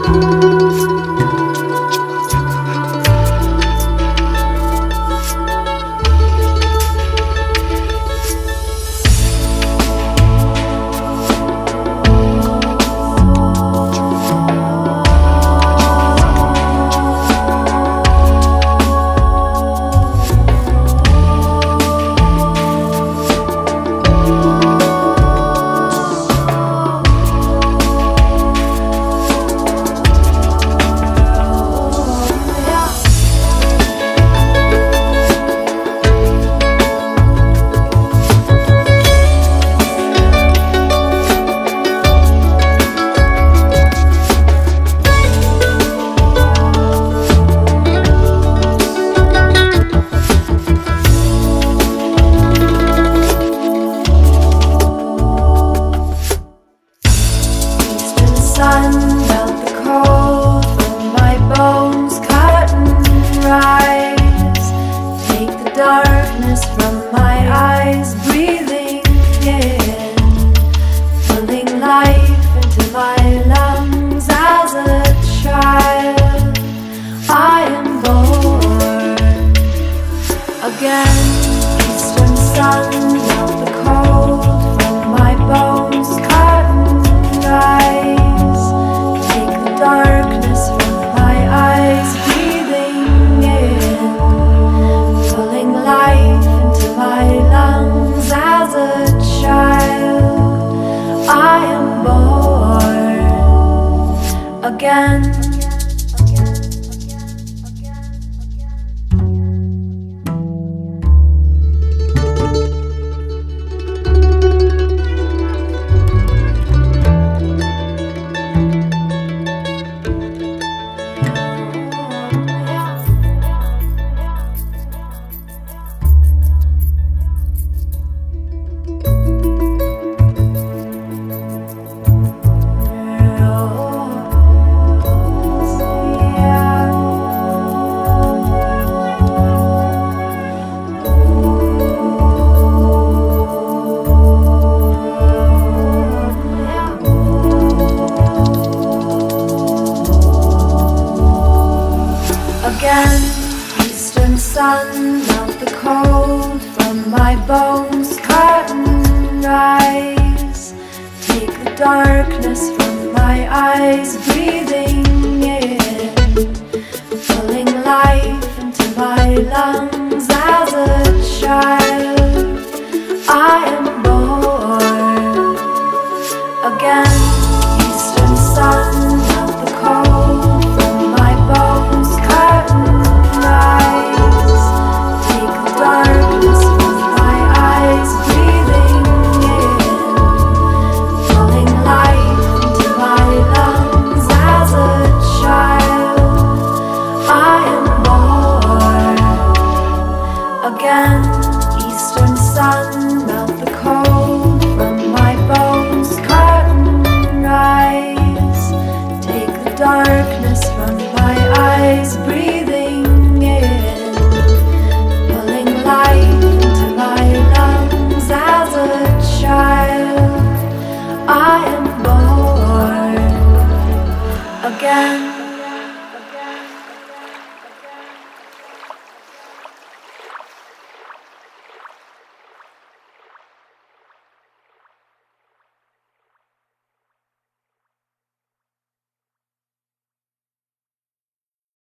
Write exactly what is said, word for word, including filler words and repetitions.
Darkness from my eyes, breathing in, pulling life into my lungs. As a child, I am born again. Eastern sun, melt the cold from my bones, curtain rise, take the darkness from my eyes, breathing in, pulling life into my lungs. As a child, I am born again. Again, eastern sun, melt the cold from my bones, curtain rise, take the darkness from my eyes, breathing in, pulling life into my lungs. As a child, I am born again. Eastern sun, melt the cold from my bones, curtain rise, take the darkness from my eyes, breathing in, pulling life into my lungs. As a child, I am born again. Eastern sun, melt the cold from my bones, curtain rise, take the darkness from my eyes, breathing in, pulling life into my lungs. As a child, I am born again.